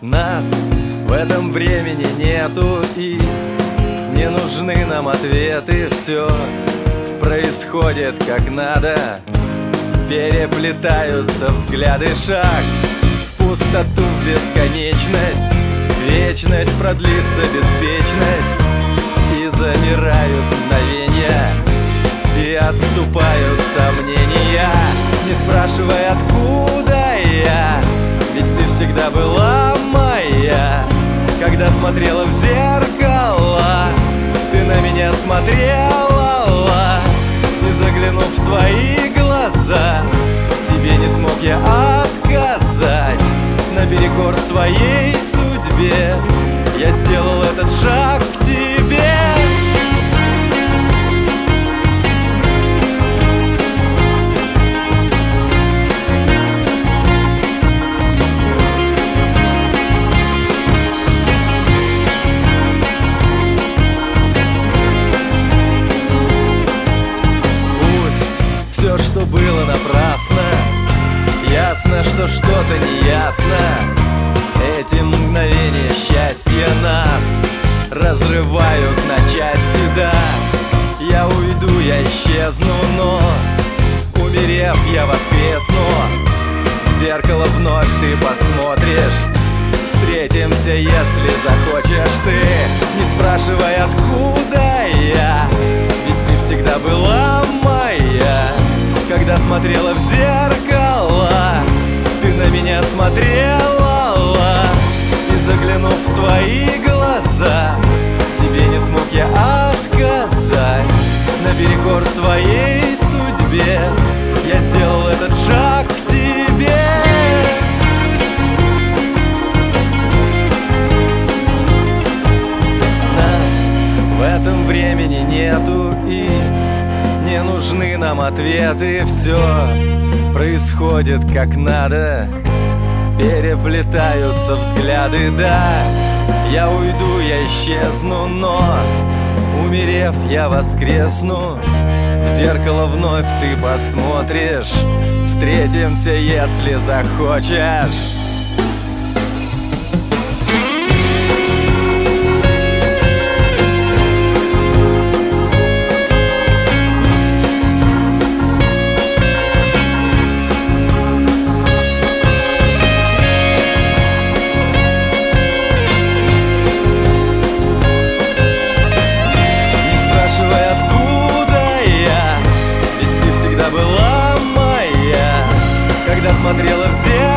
Нас в этом времени нету, и не нужны нам ответы. Все происходит как надо, переплетаются взгляды. Шаг в пустоту, в бесконечность. Вечность продлится, беспечность. И замирают мгновения, и отступают сомнения. Не спрашивай, откуда я, ведь ты всегда была моя. Когда смотрела в зеркало, ты на меня смотрела. И заглянув в твои глаза, тебе не смог я отказать. Наперекор своей судьбе я сделал этот шаг к тебе. Все, что было напрасно, ясно, что что-то неясно. Эти мгновения счастья нас разрывают на части, да. Я уйду, я исчезну, но умерев, я воскресну. В зеркало вновь ты посмотришь. Встретимся, если захочешь ты. Не спрашивай, откуда я, ведь ты всегда была моя. Когда смотрела в зеркало, ты на меня смотрела. И заглянув в твои глаза, тебе не смог я отказать. Наперекор своей судьбе я сделал этот шаг к тебе. Нас в этом времени нету, и не нужны нам ответы. Все происходит как надо, переплетаются взгляды, да. Я уйду, я исчезну, но умерев, я воскресну. В зеркало вновь ты посмотришь. Встретимся, если захочешь. Была моя, когда смотрела в зеркало.